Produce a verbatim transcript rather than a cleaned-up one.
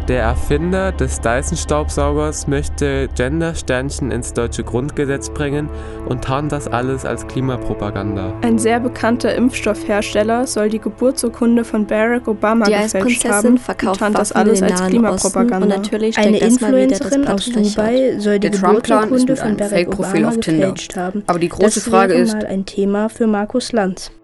Der Erfinder des Dyson-Staubsaugers möchte Gender-Sternchen ins deutsche Grundgesetz bringen und tarnt das alles als Klimapropaganda. Ein sehr bekannter Impfstoffhersteller soll die Geburtsurkunde von Barack Obama die gefälscht haben und tarnt das alles als Klimapropaganda. Und natürlich Eine das mal wieder Influencerin das aus Dubai soll die Der Trump-Plan ist Geburtsurkunde mit von einem Barack Fake-Profil Obama auf Tinder. gefälscht haben. Aber die große das Frage wäre ist, mal ein Thema für Markus Lanz.